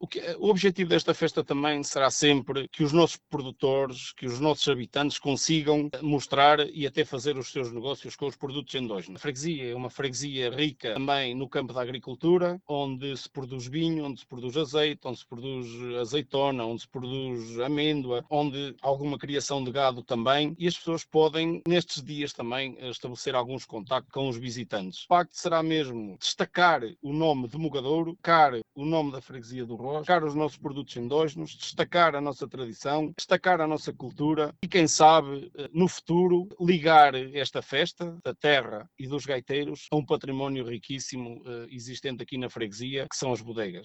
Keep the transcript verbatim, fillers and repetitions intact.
que, o objetivo desta festa também será sempre que os nossos produtores, que os nossos habitantes consigam mostrar e até fazer os seus negócios com os produtos endógenos. A freguesia é uma freguesia rica também no campo da agricultura, onde se produz vinho, onde se produz azeite, onde se produz azeitona, onde se produz amêndoa, onde há alguma criação de gado também, e as pessoas podem, nestes dias também, estabelecer alguns contactos com os visitantes. O facto será mesmo destacar o nome de Mogadouro, destacar o nome da freguesia do Ross, destacar os nossos produtos endógenos, destacar a nossa tradição, destacar a nossa cultura e, quem sabe, no futuro, ligar esta festa da terra e dos gaiteiros a um património riquíssimo uh, existente aqui na freguesia, que são as bodegas.